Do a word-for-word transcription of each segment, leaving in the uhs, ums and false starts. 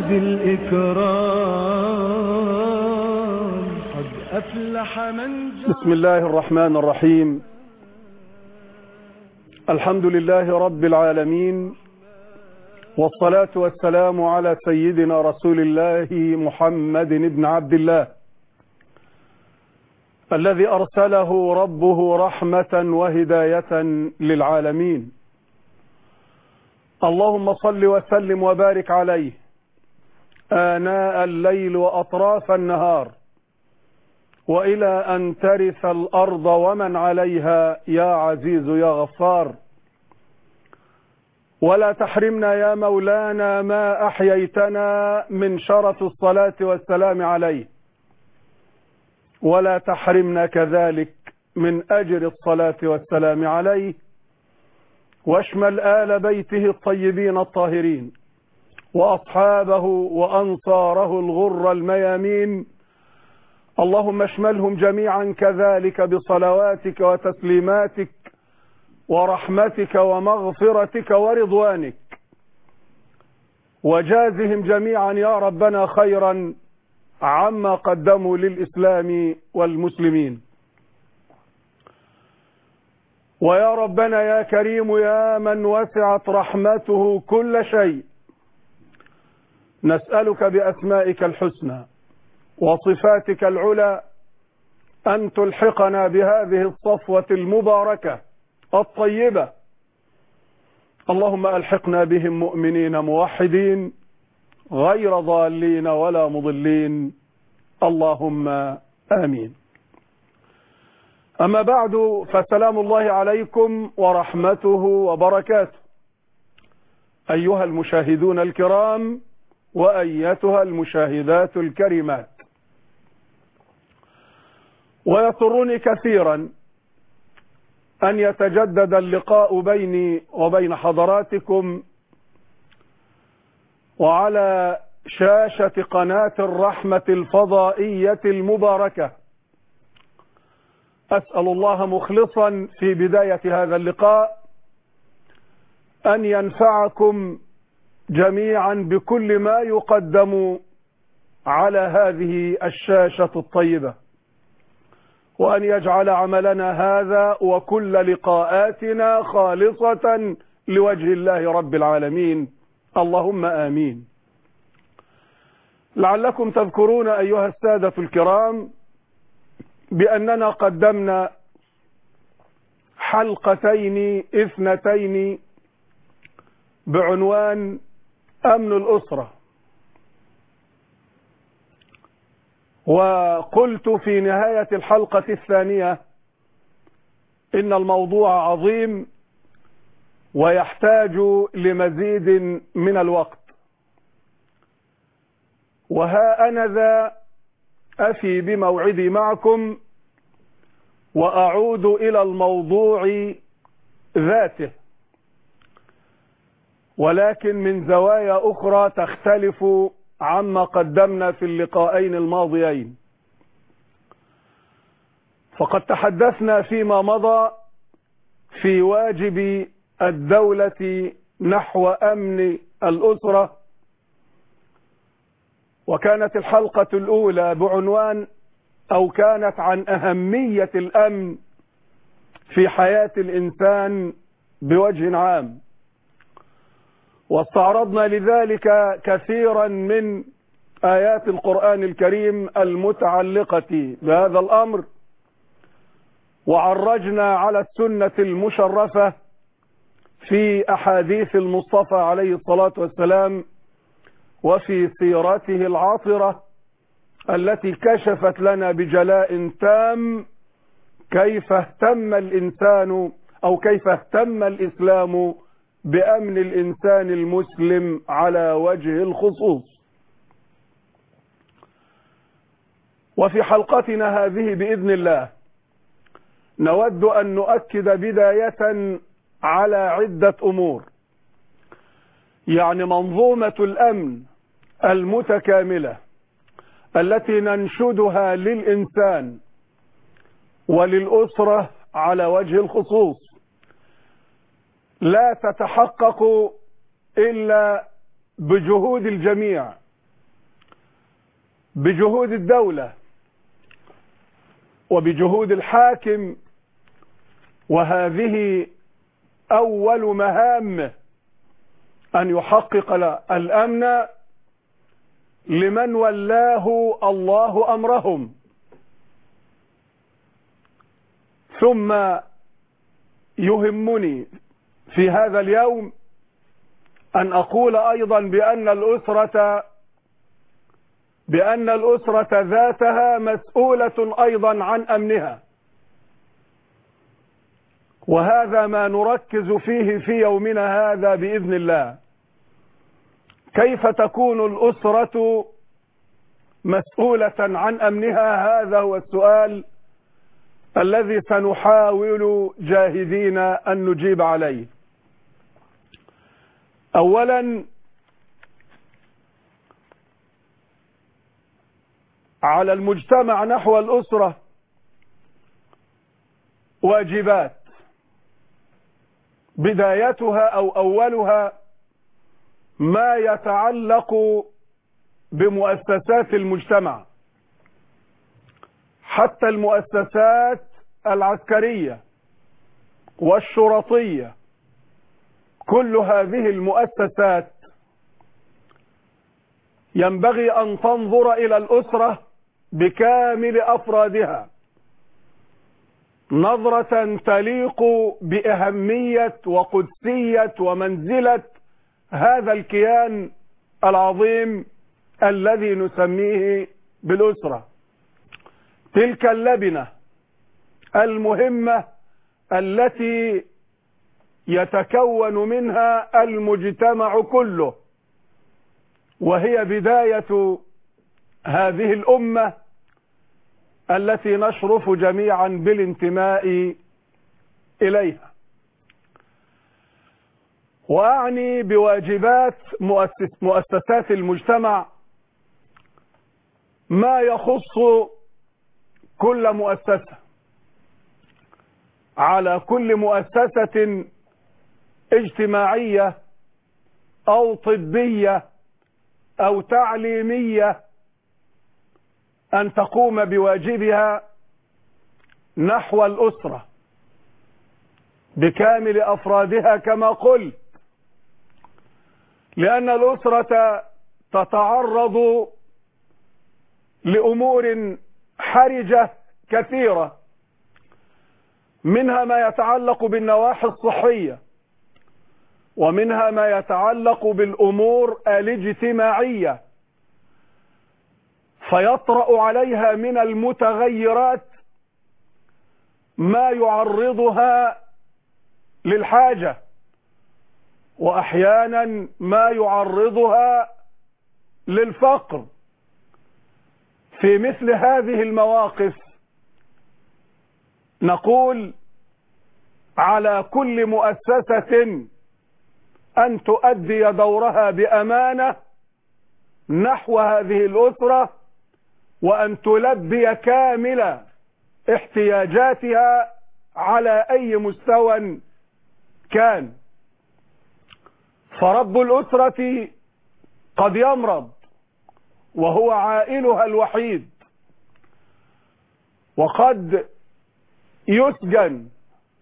ذي الإكرام قد أفلح من جاء. بسم الله الرحمن الرحيم. الحمد لله رب العالمين، والصلاة والسلام على سيدنا رسول الله محمد بن عبد الله الذي أرسله ربه رحمة وهداية للعالمين. اللهم صل وسلم وبارك عليه آناء الليل وأطراف النهار وإلى أن ترث الأرض ومن عليها يا عزيز يا غفار. ولا تحرمنا يا مولانا ما أحييتنا من شرف الصلاة والسلام عليه، ولا تحرمنا كذلك من أجر الصلاة والسلام عليه، واشمل آل بيته الطيبين الطاهرين وأصحابه وأنصاره الغر الميامين. اللهم اشملهم جميعا كذلك بصلواتك وتسليماتك ورحمتك ومغفرتك ورضوانك، وجازهم جميعا يا ربنا خيرا عما قدموا للإسلام والمسلمين. ويا ربنا يا كريم يا من وسعت رحمته كل شيء، نسألك بأسمائك الحسنى وصفاتك العلى أن تلحقنا بهذه الصفوة المباركة الطيبة. اللهم ألحقنا بهم مؤمنين موحدين غير ضالين ولا مضلين، اللهم آمين. أما بعد، فسلام الله عليكم ورحمته وبركاته أيها المشاهدون الكرام وأيتها المشاهدات الكريمات. ويسرني كثيرا أن يتجدد اللقاء بيني وبين حضراتكم وعلى شاشة قناة الرحمة الفضائية المباركة. أسأل الله مخلصا في بداية هذا اللقاء أن ينفعكم جميعا بكل ما يقدم على هذه الشاشة الطيبة، وأن يجعل عملنا هذا وكل لقاءاتنا خالصة لوجه الله رب العالمين، اللهم آمين. لعلكم تذكرون أيها السادة الكرام بأننا قدمنا حلقتين اثنتين بعنوان أمن الأسرة، وقلت في نهاية الحلقة الثانية إن الموضوع عظيم ويحتاج لمزيد من الوقت. وها أنا ذا أفي بموعدي معكم وأعود إلى الموضوع ذاته، ولكن من زوايا أخرى تختلف عما قدمنا في اللقاءين الماضيين. فقد تحدثنا فيما مضى في واجب الدولة نحو أمن الأسرة، وكانت الحلقة الأولى بعنوان أو كانت عن أهمية الأمن في حياة الإنسان بوجه عام، واستعرضنا لذلك كثيرا من آيات القرآن الكريم المتعلقة بهذا الأمر، وعرجنا على السنة المشرفة في أحاديث المصطفى عليه الصلاة والسلام وفي سيرته العاطرة التي كشفت لنا بجلاء تام كيف اهتم الإنسان أو كيف اهتم الإسلام بأمن الإنسان المسلم على وجه الخصوص. وفي حلقتنا هذه بإذن الله نود أن نؤكد بداية على عدة أمور، يعني منظومة الأمن المتكاملة التي ننشدها للإنسان وللأسرة على وجه الخصوص لا تتحقق إلا بجهود الجميع بجهود الدولة وبجهود الحاكم، وهذه أول مهام أن يحقق الأمن لمن ولاه الله أمرهم. ثم يهمني في هذا اليوم أن أقول أيضا بأن الأسرة بأن الأسرة ذاتها مسؤولة أيضا عن أمنها، وهذا ما نركز فيه في يومنا هذا بإذن الله. كيف تكون الأسرة مسؤولة عن أمنها؟ هذا هو السؤال الذي سنحاول جاهدين أن نجيب عليه. أولا، على المجتمع نحو الأسرة واجبات، بدايتها أو أولها ما يتعلق بمؤسسات المجتمع، حتى المؤسسات العسكرية والشرطية. كل هذه المؤسسات ينبغي أن تنظر إلى الأسرة بكامل أفرادها نظرة تليق بأهمية وقدسية ومنزلة هذا الكيان العظيم الذي نسميه بالأسرة. تلك اللبنة المهمة التي يتكون منها المجتمع كله، وهي بداية هذه الأمة التي نشرف جميعا بالانتماء إليها. وأعني بواجبات مؤسس مؤسسات المجتمع ما يخص كل مؤسسة. على كل مؤسسة اجتماعية أو طبية أو تعليمية أن تقوم بواجبها نحو الأسرة بكامل أفرادها كما قلت، لأن الأسرة تتعرض لأمور حرجة كثيرة، منها ما يتعلق بالنواحي الصحية، ومنها ما يتعلق بالأمور الاجتماعية، فيطرأ عليها من المتغيرات ما يعرضها للحاجة، وأحيانا ما يعرضها للفقر. في مثل هذه المواقف نقول على كل مؤسسة أن تؤدي دورها بأمانة نحو هذه الأسرة، وأن تلبي كامل احتياجاتها على أي مستوى كان. فرب الأسرة قد يمرض وهو عائلها الوحيد، وقد يسجن،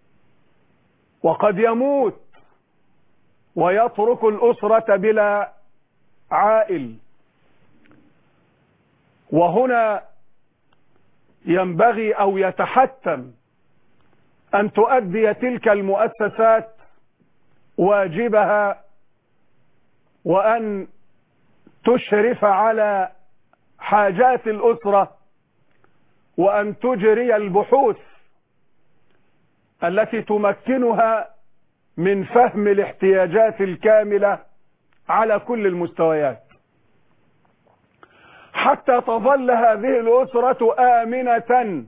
وقد يموت ويترك الأسرة بلا عائل. وهنا ينبغي أو يتحتم أن تؤدي تلك المؤسسات واجبها، وأن تشرف على حاجات الأسرة، وأن تجري البحوث التي تمكنها من فهم الاحتياجات الكاملة على كل المستويات، حتى تظل هذه الأسرة آمنة،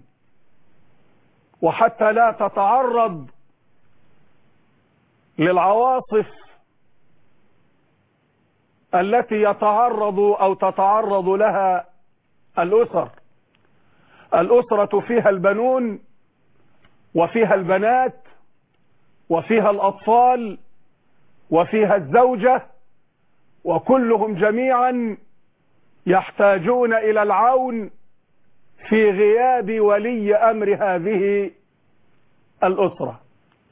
وحتى لا تتعرض للعواصف التي يتعرض أو تتعرض لها الأسر. الأسرة فيها البنون وفيها البنات وفيها يحتاجون إلى العون في غياب ولي أمر هذه الأسرة.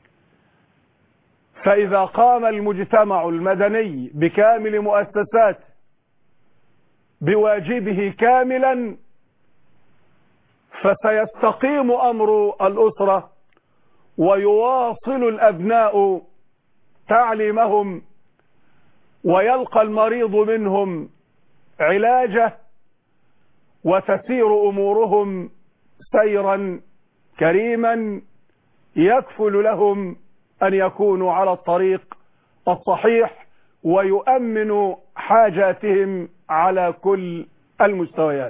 فإذا قام المجتمع المدني بكامل مؤسساته بواجبه كاملا فسيستقيم أمر الأسرة، ويواصل الأبناء تعليمهم، ويلقى المريض منهم علاجه، وتسير أمورهم سيرا كريما يكفل لهم أن يكونوا على الطريق الصحيح ويؤمن حاجاتهم على كل المستويات.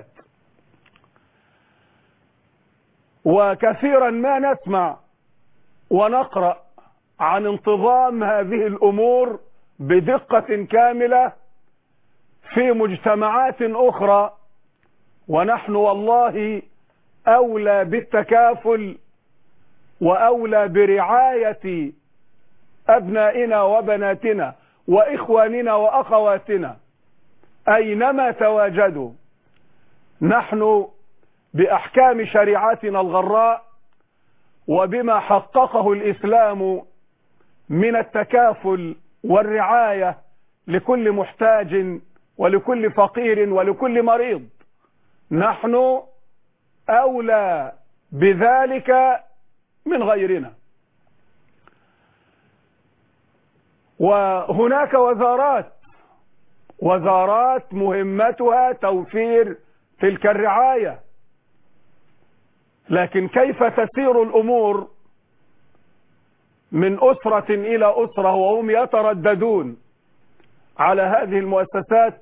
وكثيرا ما نسمع ونقرأ عن انتظام هذه الأمور بدقة كاملة في مجتمعات أخرى، ونحن والله أولى بالتكافل وأولى برعاية أبنائنا وبناتنا وإخواننا وأخواتنا أينما تواجدوا. نحن بأحكام شريعتنا الغراء وبما حققه الإسلام من التكافل والرعاية لكل محتاج ولكل فقير ولكل مريض، نحن أولى بذلك من غيرنا. وهناك وزارات وزارات مهمتها توفير تلك الرعاية، لكن كيف تسير الأمور من أسرة إلى أسرة وهم يترددون على هذه المؤسسات؟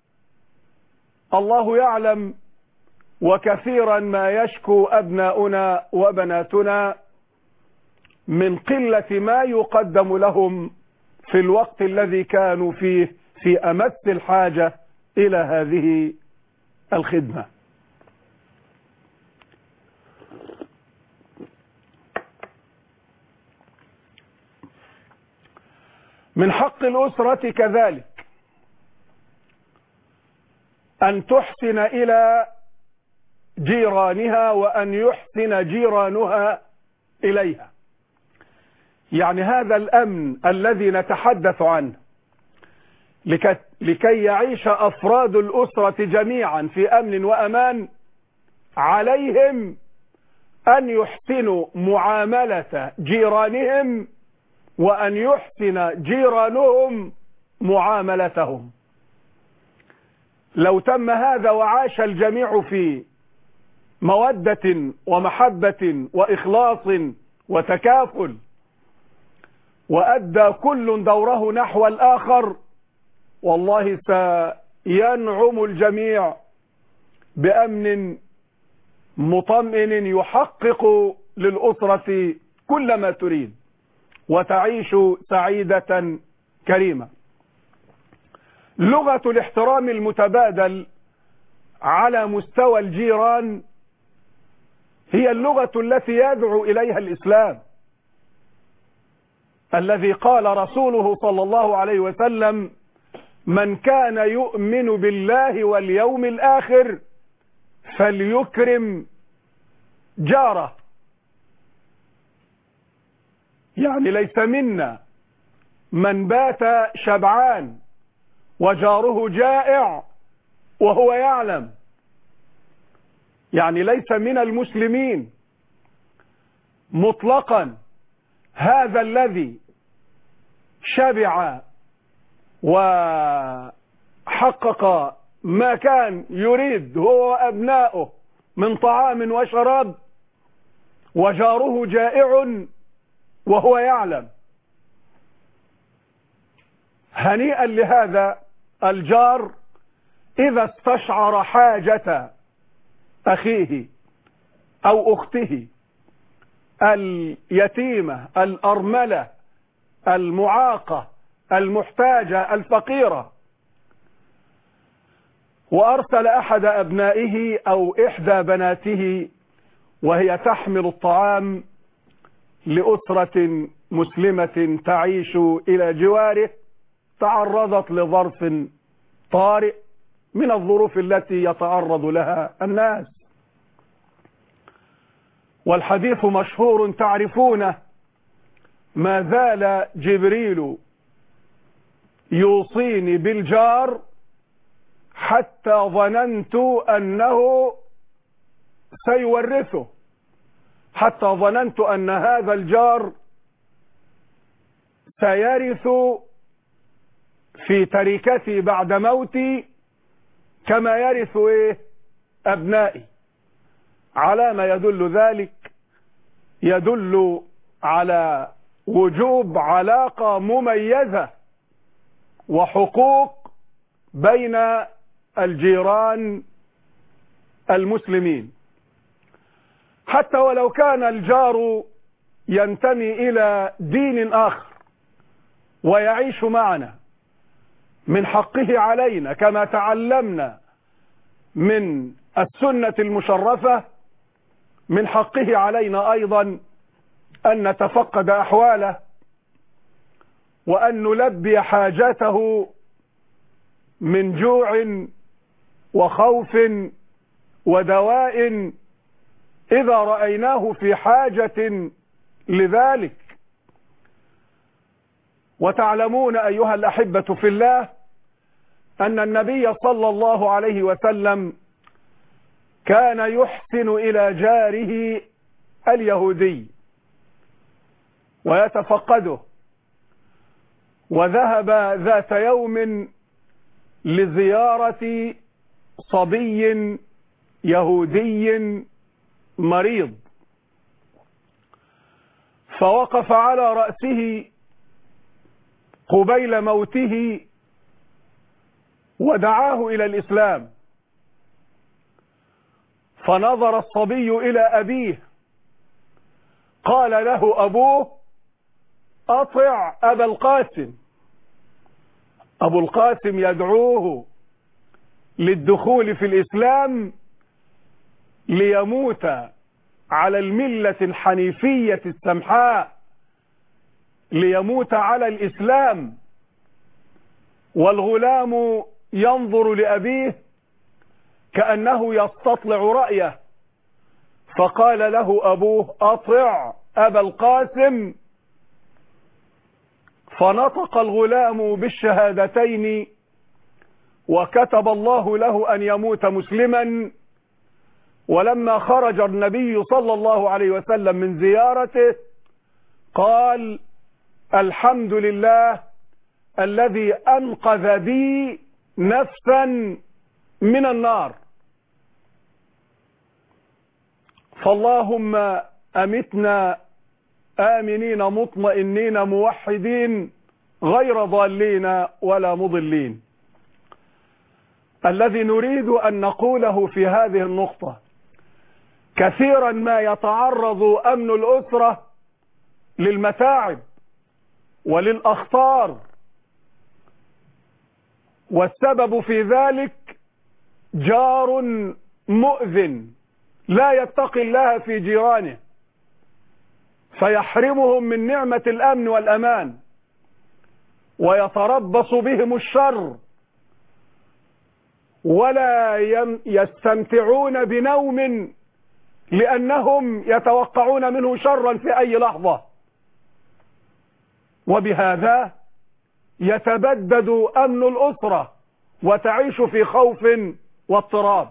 الله يعلم. وكثيرا ما يشكو أبناؤنا وبناتنا من قلة ما يقدم لهم في الوقت الذي كانوا فيه في أمس الحاجة إلى هذه الخدمة. من حق الأسرة كذلك أن تحسن إلى جيرانها وأن يحسن جيرانها إليها. يعني هذا الأمن الذي نتحدث عنه لكي يعيش أفراد الأسرة جميعا في أمن وأمان، عليهم أن يحسنوا معاملة جيرانهم وأن يحسن جيرانهم معاملتهم. لو تم هذا وعاش الجميع في مودة ومحبة وإخلاص وتكافل وأدى كل دوره نحو الآخر، والله سينعم الجميع بأمن مطمئن يحقق للأسرة كل ما تريد وتعيش سعيدة كريمة. لغة الاحترام المتبادل على مستوى الجيران هي اللغة التي يدعو إليها الإسلام، الذي قال رسوله صلى الله عليه وسلم: من كان يؤمن بالله واليوم الآخر فليكرم جاره. يعني ليس منا من بات شبعان وجاره جائع وهو يعلم. يعني ليس من المسلمين مطلقا هذا الذي شبع وحقق ما كان يريد هو وأبناؤه من طعام وشراب وجاره جائع وهو يعلم. هنيئا لهذا الجار إذا استشعر حاجة أخيه أو أخته اليتيمة الأرملة المعاقة المحتاجة الفقيرة، وأرسل أحد أبنائه أو إحدى بناته وهي تحمل الطعام لأسرة مسلمة تعيش إلى جواره، تعرضت لظرف طارئ من الظروف التي يتعرض لها الناس. والحديث مشهور تعرفونه: ما زال جبريل يوصيني بالجار حتى ظننت أنه سيورثه، حتى ظننت أن هذا الجار سيرث في تركتي بعد موتي كما يرث إيه؟ أبنائي. على ما يدل ذلك؟ يدل على وجوب علاقة مميزة وحقوق بين الجيران المسلمين، حتى ولو كان الجار ينتمي إلى دين آخر ويعيش معنا، من حقه علينا كما تعلمنا من السنة المشرفة، من حقه علينا أيضا أن نتفقد أحواله وأن نلبي حاجته من جوع وخوف ودواء إذا رأيناه في حاجة لذلك. وتعلمون أيها الأحبة في الله أن النبي صلى الله عليه وسلم كان يحسن إلى جاره اليهودي ويتفقده، وذهب ذات يوم لزيارة صبي يهودي مريض، فوقف على رأسه قبيل موته ودعاه إلى الإسلام. فنظر الصبي إلى أبيه، قال له أبوه: أطع أبا القاسم. أبو القاسم يدعوه للدخول في الإسلام ليموت على الملة الحنيفية السمحاء، ليموت على الإسلام. والغلام ينظر لأبيه كأنه يستطلع رأيه، فقال له أبوه: أطع أبا القاسم. فنطق الغلام بالشهادتين، وكتب الله له أن يموت مسلما. ولما خرج النبي صلى الله عليه وسلم من زيارته قال: الحمد لله الذي أنقذ بي نفسا من النار. فاللهم أمتنا آمنين مطمئنين موحدين غير ضالين ولا مضلين. الذي نريد أن نقوله في هذه النقطة: كثيرا ما يتعرض أمن الأسرة للمتاعب وللأخطار، والسبب في ذلك جار مؤذن لا يتقي الله في جيرانه، فيحرمهم من نعمة الأمن والأمان ويتربص بهم الشر، ولا يستمتعون بنوم لأنهم يتوقعون منه شرا في أي لحظة. وبهذا يتبدد أمن الأسرة وتعيش في خوف واضطراب.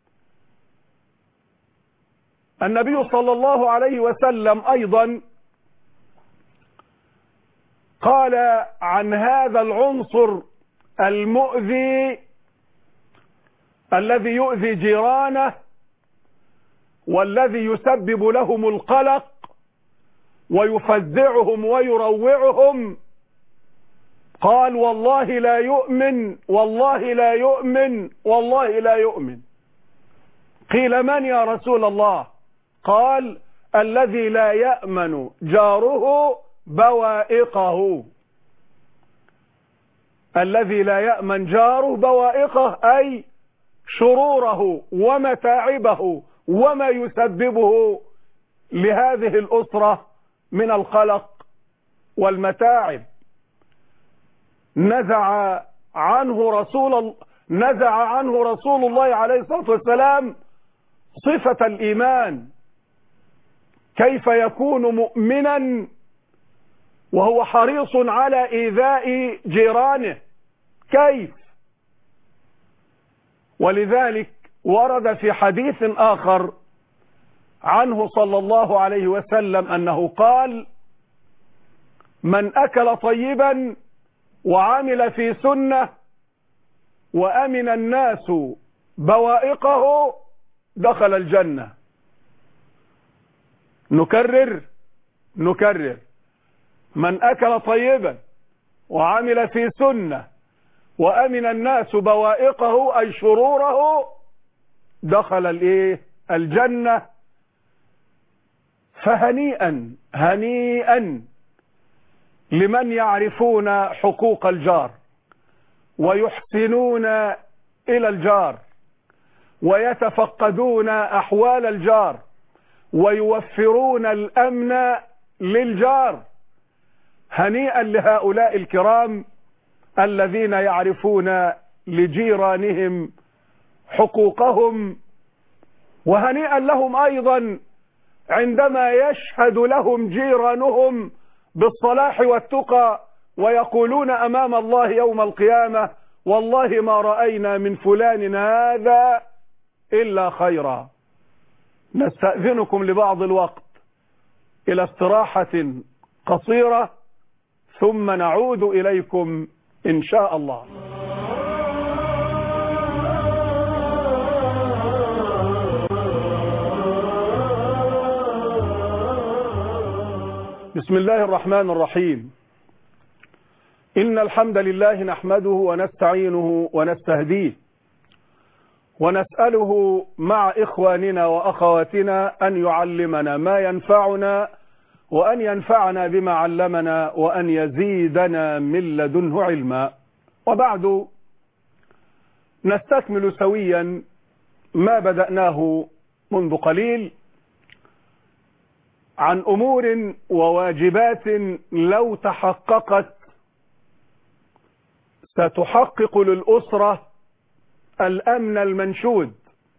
النبي صلى الله عليه وسلم أيضا قال عن هذا العنصر المؤذي الذي يؤذي جيرانه والذي يسبب لهم القلق ويفزعهم ويروعهم، قال: والله لا يؤمن، والله لا يؤمن، والله لا يؤمن. قيل: من يا رسول الله؟ قال: الذي لا يأمن جاره بوائقه. الذي لا يأمن جاره بوائقه، أي شروره ومتاعبه وما يسببه لهذه الأسرة من القلق والمتاعب. نزع عنه رسول نزع عنه رسول الله عليه الصلاة والسلام صفة الإيمان. كيف يكون مؤمنا وهو حريص على إيذاء جيرانه؟ كيف؟ ولذلك ورد في حديث آخر عنه صلى الله عليه وسلم أنه قال: من أكل طيبا وعمل في سنة وأمن الناس بوائقه دخل الجنة. نكرر نكرر من أكل طيبا وعمل في سنة وأمن الناس بوائقه أي شروره دخل الإيه؟ الجنة. فهنيئا هنيئا لمن يعرفون حقوق الجار ويحسنون إلى الجار ويتفقدون أحوال الجار ويوفرون الأمن للجار. هنيئا لهؤلاء الكرام الذين يعرفون لجيرانهم حقوقهم، وهنيئا لهم أيضا عندما يشهد لهم جيرانهم بالصلاح والتقى ويقولون أمام الله يوم القيامة: والله ما رأينا من فلان هذا إلا خيرا. نستأذنكم لبعض الوقت إلى استراحة قصيرة ثم نعود إليكم إن شاء الله. بسم الله الرحمن الرحيم. إن الحمد لله نحمده ونستعينه ونستهديه ونسأله مع إخواننا وأخواتنا أن يعلمنا ما ينفعنا وأن ينفعنا بما علمنا وأن يزيدنا من لدنه علما. وبعد نستكمل سويا ما بدأناه منذ قليل عن أمور وواجبات لو تحققت ستحقق للأسرة الأمن المنشود،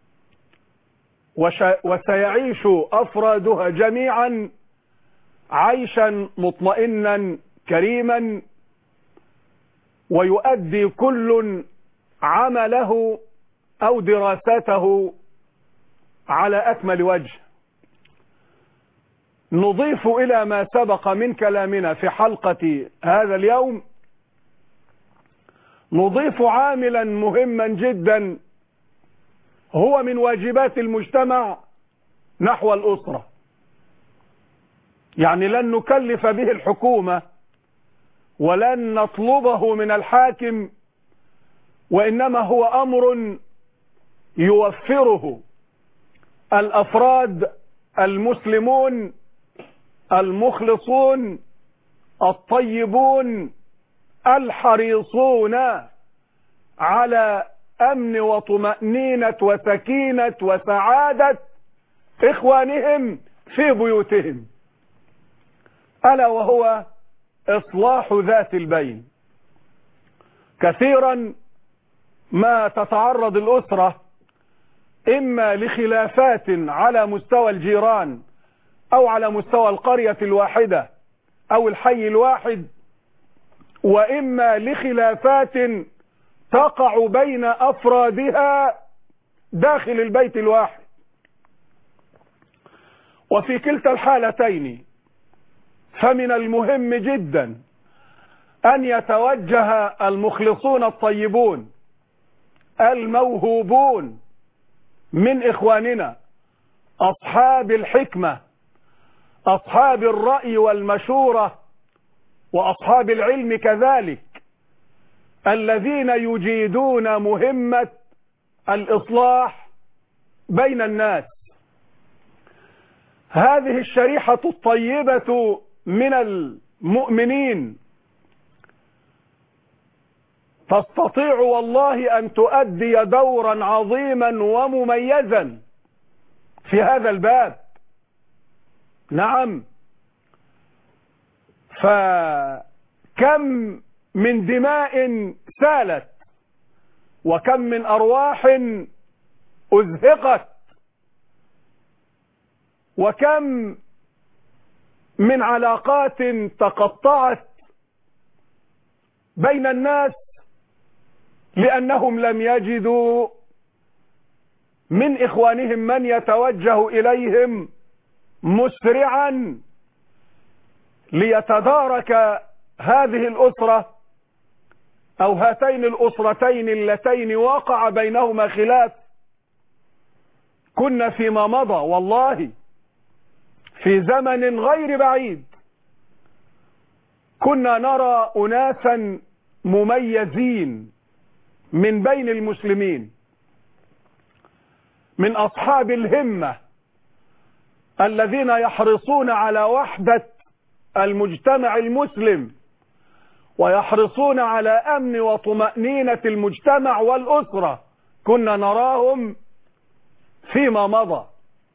وسيعيش أفرادها جميعا عيشا مطمئنا كريما، ويؤدي كل عمله أو دراسته على أكمل وجه. نضيف إلى ما سبق من كلامنا في حلقة هذا اليوم، نضيف عاملا مهما جدا هو من واجبات المجتمع نحو الأسرة. يعني لن نكلف به الحكومة ولن نطلبه من الحاكم، وإنما هو أمر يوفره الأفراد المسلمون المخلصون الطيبون الحريصون على أمن وطمأنينة وسكينة وسعادة إخوانهم في بيوتهم، ألا وهو إصلاح ذات البين. كثيرا ما تتعرض الأسرة إما لخلافات على مستوى الجيران أو على مستوى القرية الواحدة أو الحي الواحد، وإما لخلافات تقع بين أفرادها داخل البيت الواحد. وفي كلتا الحالتين فمن المهم جدا أن يتوجه المخلصون الطيبون الموهوبون من إخواننا أصحاب الحكمة أصحاب الرأي والمشورة وأصحاب العلم كذلك، الذين يجيدون مهمة الإصلاح بين الناس. هذه الشريحة الطيبة من المؤمنين تستطيع والله أن تؤدي دورا عظيما ومميزا في هذا الباب. نعم، فكم من دماء سالت وكم من أرواح أزهقت، وكم من علاقات تقطعت بين الناس لأنهم لم يجدوا من إخوانهم من يتوجه إليهم مسرعا ليتدارك هذه الأسرة أو هاتين الأسرتين اللتين وقع بينهما خلاف. كنا فيما مضى والله في زمن غير بعيد كنا نرى أناسا مميزين من بين المسلمين، من أصحاب الهمة الذين يحرصون على وحدة المجتمع المسلم، ويحرصون على أمن وطمأنينة المجتمع والأسرة. كنا نراهم فيما مضى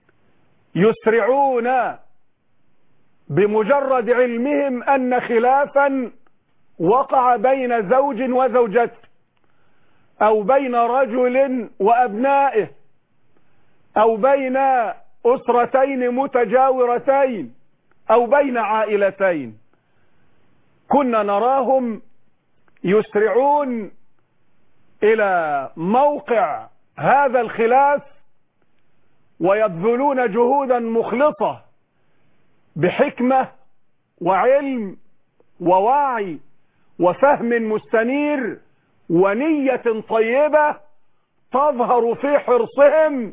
يسرعون بمجرد علمهم أن خلافا وقع بين زوج وزوجته، أو بين رجل وأبنائه، أو بين أسرتين متجاورتين، أو بين عائلتين. كنا نراهم يسرعون إلى موقع هذا الخلاف ويبذلون جهودا مخلصة بحكمة وعلم ووعي وفهم مستنير ونية طيبة تظهر في حرصهم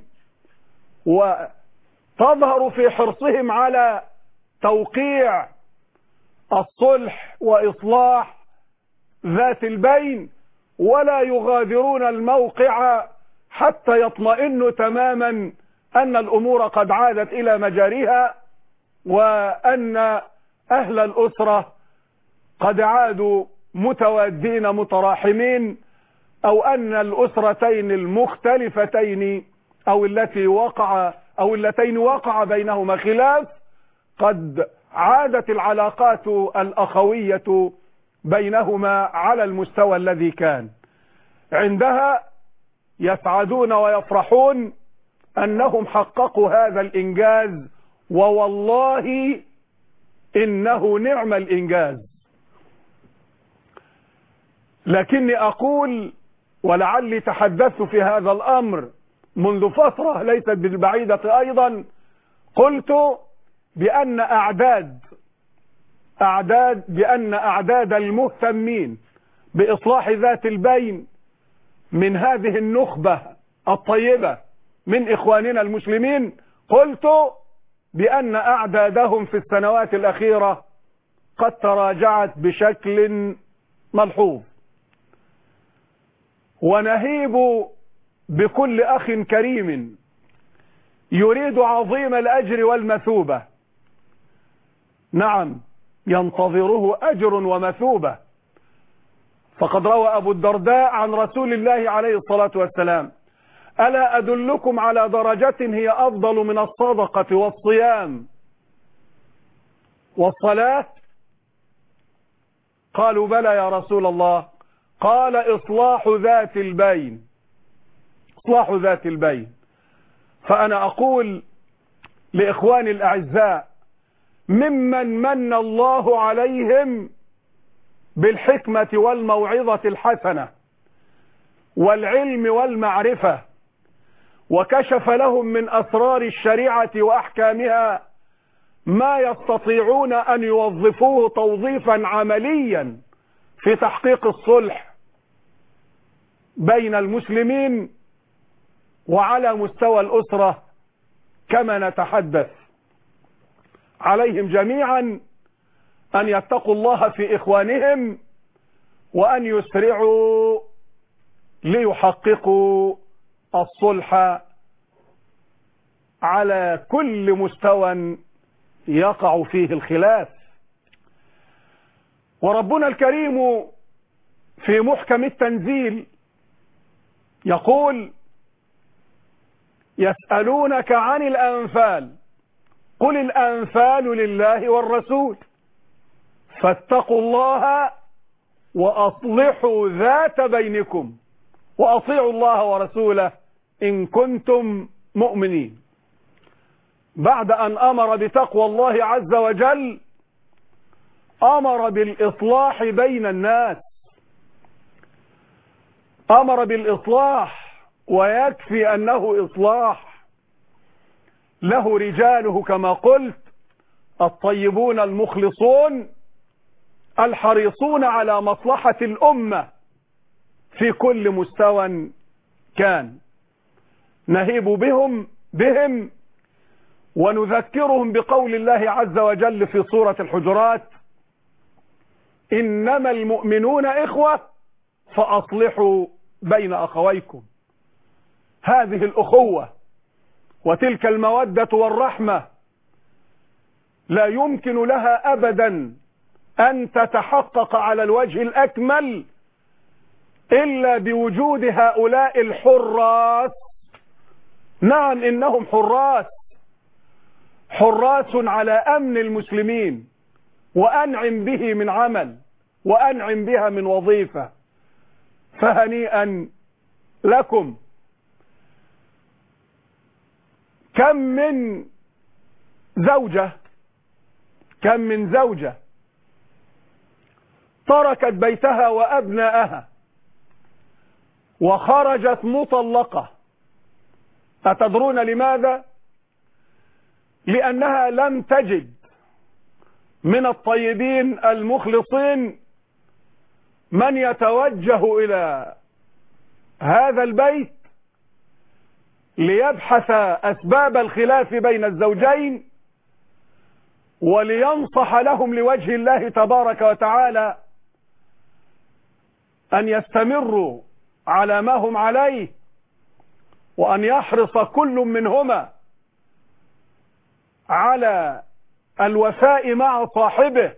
وتظهر في حرصهم على توقيع الصلح وإصلاح ذات البين، ولا يغادرون الموقع حتى يطمئنوا تماما أن الأمور قد عادت إلى مجاريها، وأن أهل الأسرة قد عادوا متوادين متراحمين، أو أن الأسرتين المختلفتين أو التي وقع أو اللتين وقع بينهما خلاف قد عادت العلاقات الأخوية بينهما على المستوى الذي كان. عندها يسعدون ويفرحون أنهم حققوا هذا الإنجاز، ووالله إنه نعم الإنجاز. لكني أقول، ولعلي تحدثت في هذا الأمر منذ فترة ليست بالبعيدة أيضا، قلت بأن أعداد أعداد بأن أعداد المهتمين بإصلاح ذات البين من هذه النخبة الطيبة من إخواننا المسلمين، قلت بأن أعدادهم في السنوات الأخيرة قد تراجعت بشكل ملحوظ. ونهيب بكل أخ كريم يريد عظيم الأجر والمثوبة، نعم ينتظره أجر ومثوبة. فقد روى أبو الدرداء عن رسول الله عليه الصلاة والسلام: ألا أدلكم على درجة هي أفضل من الصدقة والصيام والصلاة؟ قالوا بلى يا رسول الله. قال: إصلاح ذات البين، إصلاح ذات البين. فأنا أقول لإخواني الأعزاء ممن من الله عليهم بالحكمة والموعظة الحسنة والعلم والمعرفة، وكشف لهم من أسرار الشريعة وأحكامها ما يستطيعون أن يوظفوه توظيفا عمليا في تحقيق الصلح بين المسلمين وعلى مستوى الأسرة كما نتحدث. عليهم جميعا أن يتقوا الله في إخوانهم وأن يسرعوا ليحققوا الصلح على كل مستوى يقع فيه الخلاف. وربنا الكريم في محكم التنزيل يقول: يسألونك عن الأنفال قل الأنفال لله والرسول فاتقوا الله وأصلحوا ذات بينكم وأطيعوا الله ورسوله إن كنتم مؤمنين. بعد أن أمر بتقوى الله عز وجل أمر بالإصلاح بين الناس، أمر بالإصلاح، ويكفي أنه إصلاح له رجاله كما قلت الطيبون المخلصون الحريصون على مصلحة الأمة في كل مستوى كان. نهيب بهم بهم ونذكرهم بقول الله عز وجل في سورة الحجرات: إنما المؤمنون إخوة فأصلحوا بين أخويكم. هذه الأخوة وتلك المودة والرحمة لا يمكن لها أبدا أن تتحقق على الوجه الأكمل إلا بوجود هؤلاء الحراس. نعم، إنهم حراس، حراس على أمن المسلمين، وأنعم به من عمل، وأنعم بها من وظيفة. فهنيئا لكم. كم من زوجة كم من زوجة تركت بيتها وأبناءها وخرجت مطلقة. أتدرون لماذا؟ لأنها لم تجد من الطيبين المخلصين من يتوجه إلى هذا البيت ليبحث أسباب الخلاف بين الزوجين ولينصح لهم لوجه الله تبارك وتعالى أن يستمروا على ما هم عليه، وأن يحرص كل منهما على الوفاء مع صاحبه،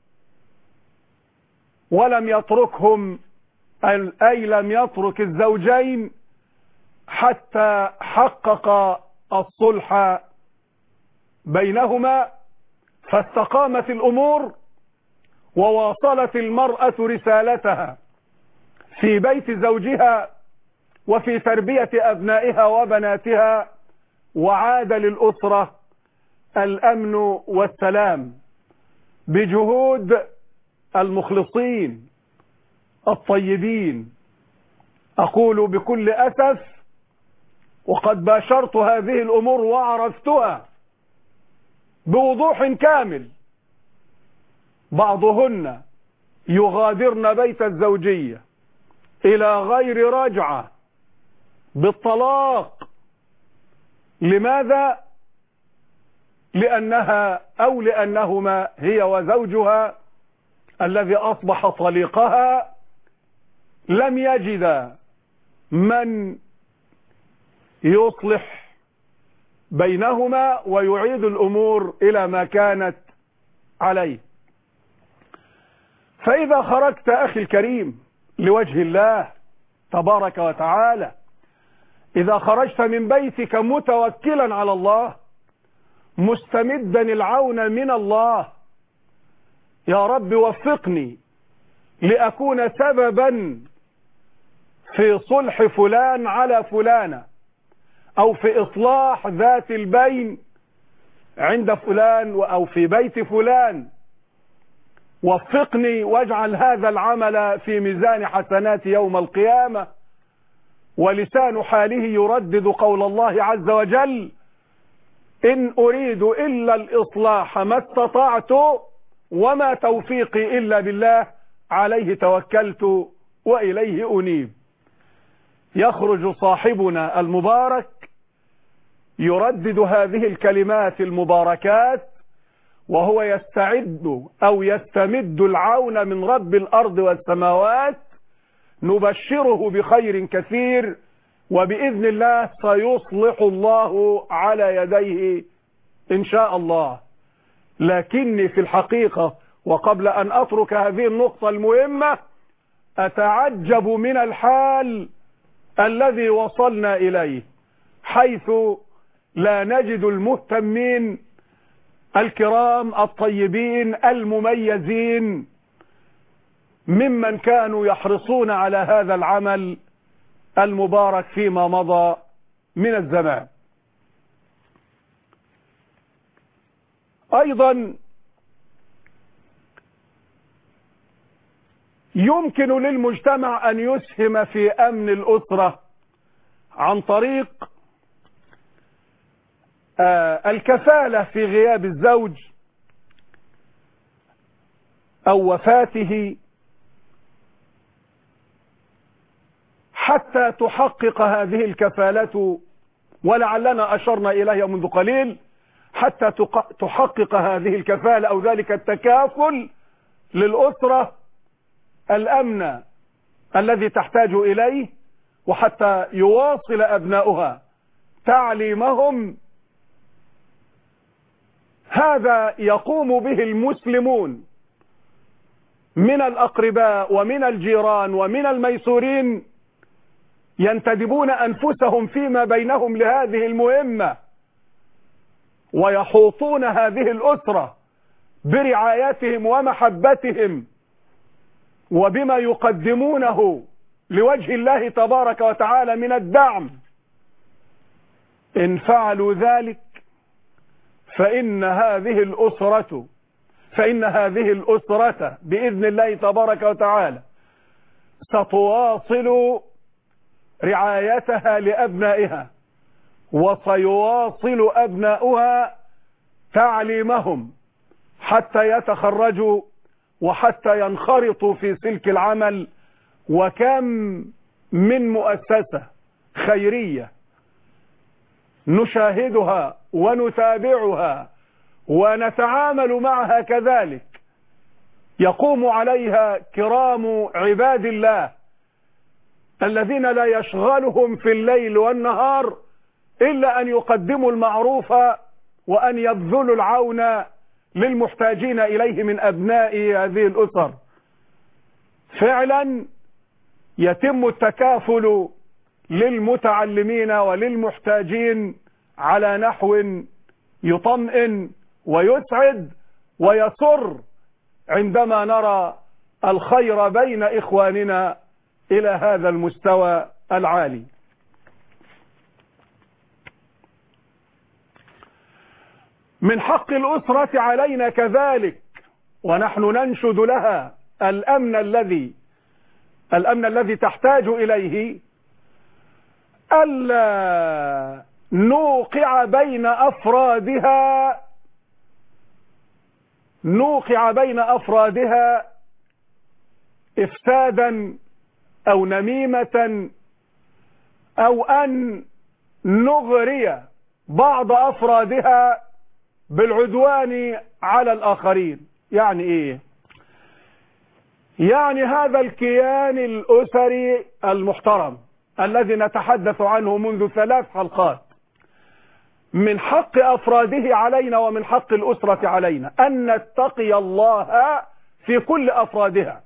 ولم يتركهم أي لم يترك الزوجين حتى حقق الصلح بينهما، فاستقامت الأمور وواصلت المرأة رسالتها في بيت زوجها وفي تربية أبنائها وبناتها، وعاد للأسرة الأمن والسلام بجهود المخلصين الطيبين. أقول بكل أسف، وقد باشرت هذه الأمور وعرفتها بوضوح كامل، بعضهن يغادرن بيت الزوجية إلى غير رجعة بالطلاق. لماذا؟ لأنها أو لأنهما هي وزوجها الذي أصبح طليقها لم يجد من يصلح بينهما ويعيد الأمور إلى ما كانت عليه. فإذا خرجت أخي الكريم لوجه الله تبارك وتعالى، إذا خرجت من بيتك متوكلا على الله مستمدا العون من الله، يا رب وفقني لأكون سببا في صلح فلان على فلانة، أو في إصلاح ذات البين عند فلان أو في بيت فلان. وفقني واجعل هذا العمل في ميزان حسنات يوم القيامة. ولسان حاله يردد قول الله عز وجل: إن أريد إلا الإصلاح ما استطعت وما توفيقي إلا بالله عليه توكلت وإليه أنيب. يخرج صاحبنا المبارك يردد هذه الكلمات المباركات وهو يستعد أو يستمد العون من رب الأرض والسماوات. نبشره بخير كثير، وبإذن الله سيصلح الله على يديه إن شاء الله. لكني في الحقيقة، وقبل أن أترك هذه النقطة المهمة، أتعجب من الحال الذي وصلنا إليه، حيث لا نجد المهتمين الكرام الطيبين المميزين ممن كانوا يحرصون على هذا العمل المبارك فيما مضى من الزمان. أيضا يمكن للمجتمع أن يسهم في أمن الأسرة عن طريق الكفالة في غياب الزوج أو وفاته، حتى تحقق هذه الكفالة، ولعلنا أشرنا إليها منذ قليل، حتى تحقق هذه الكفالة أو ذلك التكافل للأسرة الأمن الذي تحتاج إليه، وحتى يواصل أبناؤها تعليمهم. هذا يقوم به المسلمون من الأقرباء ومن الجيران ومن الميسورين، ينتدبون أنفسهم فيما بينهم لهذه المهمة، ويحوطون هذه الأسرة برعايتهم ومحبتهم وبما يقدمونه لوجه الله تبارك وتعالى من الدعم. إن فعلوا ذلك فإن هذه الأسرة فإن هذه الأسرة بإذن الله تبارك وتعالى ستواصل رعايتها لأبنائها، وسيواصل أبناؤها تعليمهم حتى يتخرجوا وحتى ينخرطوا في سلك العمل. وكم من مؤسسة خيرية نشاهدها ونتابعها ونتعامل معها كذلك، يقوم عليها كرام عباد الله الذين لا يشغلهم في الليل والنهار إلا أن يقدموا المعروف وأن يبذلوا العون للمحتاجين إليه من أبناء هذه الأسر. فعلا يتم التكافل للمتعلمين وللمحتاجين على نحو يطمئن ويسعد ويسر عندما نرى الخير بين إخواننا إلى هذا المستوى العالي. من حق الأسرة علينا كذلك، ونحن ننشد لها الأمن الذي الأمن الذي تحتاج إليه، ألا نوقع بين أفرادها نوقع بين أفرادها إفسادا أو نميمة، أو أن نغري بعض أفرادها بالعدوان على الآخرين. يعني إيه؟ يعني هذا الكيان الأسري المحترم الذي نتحدث عنه منذ ثلاث حلقات، من حق أفراده علينا ومن حق الأسرة علينا أن نتقي الله في كل أفرادها،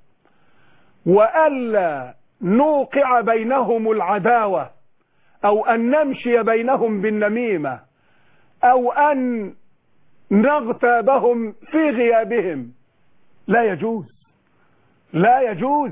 وألا نوقع بينهم العداوة، أو أن نمشي بينهم بالنميمة، أو أن نغتابهم في غيابهم. لا يجوز لا يجوز.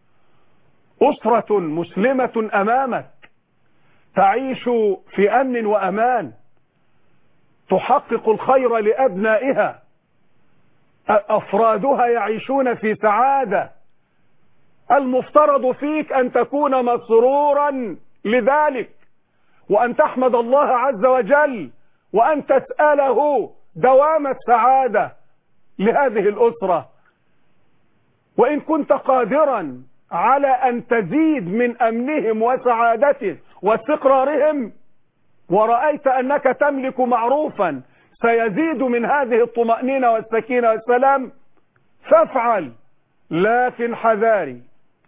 أسرة مسلمة أمامك تعيش في أمن وأمان، تحقق الخير لأبنائها، أفرادها يعيشون في سعادة. المفترض فيك أن تكون مسرورا لذلك، وأن تحمد الله عز وجل، وأن تسأله دوام السعادة لهذه الأسرة. وإن كنت قادرا على أن تزيد من أمنهم وسعادتهم واستقرارهم، ورأيت أنك تملك معروفا سيزيد من هذه الطمأنينة والسكينة والسلام، فافعل. لكن حذاري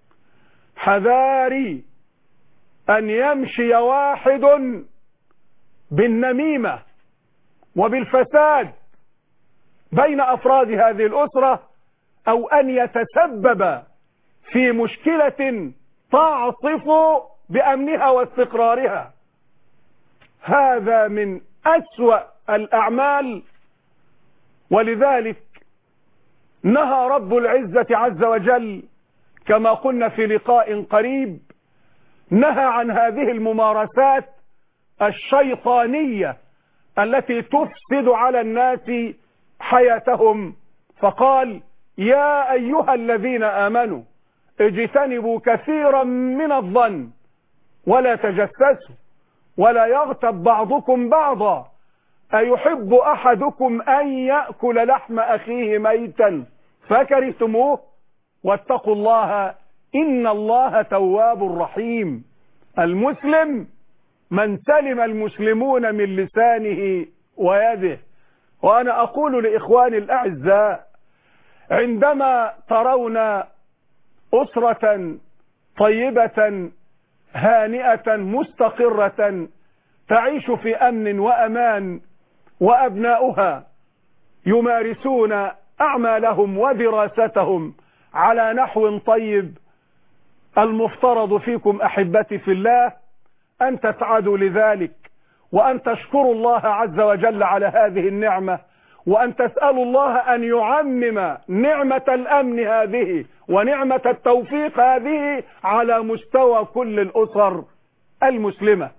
حذاري أن يمشي واحد بالنميمة وبالفساد بين أفراد هذه الأسرة، أو أن يتسبب في مشكلة تعصف بأمنها واستقرارها. هذا من أسوأ الأعمال. ولذلك نهى رب العزة عز وجل كما قلنا في لقاء قريب نهى عن هذه الممارسات الشيطانية التي تفسد على الناس حياتهم، فقال يا أيها الذين آمنوا اجتنبوا كثيرا من الظن ولا تجسسوا ولا يغتب بعضكم بعضا أيحب أحدكم أن يأكل لحم أخيه ميتا فكرهتموه واتقوا الله إن الله تواب رحيم. المسلم من سلم المسلمون من لسانه ويده. وأنا أقول لإخواني الأعزاء، عندما ترون أسرة طيبة هانئة مستقرة تعيش في أمن وأمان وأبناؤها يمارسون أعمالهم ودراستهم على نحو طيب، المفترض فيكم أحبتي في الله أن تسعدوا لذلك، وأن تشكروا الله عز وجل على هذه النعمة، وأن تسألوا الله أن يعمم نعمة الأمن هذه ونعمة التوفيق هذه على مستوى كل الأسر المسلمة.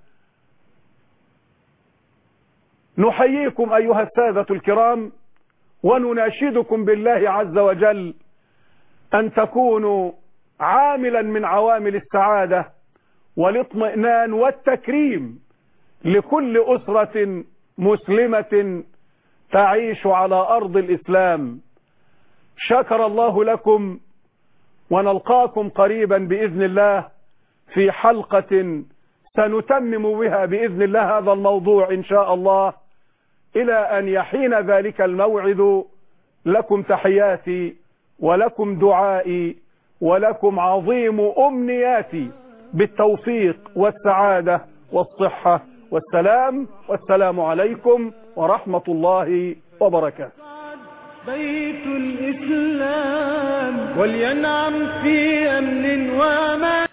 نحييكم أيها السادة الكرام، ونناشدكم بالله عز وجل أن تكونوا عاملا من عوامل السعادة والاطمئنان والتكريم لكل أسرة مسلمة تعيش على أرض الإسلام. شكر الله لكم، ونلقاكم قريبا بإذن الله في حلقة سنتمم بها بإذن الله هذا الموضوع إن شاء الله. إلى أن يحين ذلك الموعد، لكم تحياتي ولكم دعائي ولكم عظيم أمنياتي بالتوفيق والسعادة والصحة والسلام، والسلام عليكم ورحمة الله وبركاته. بيت الإسلام ولينعم في أمن وأمان.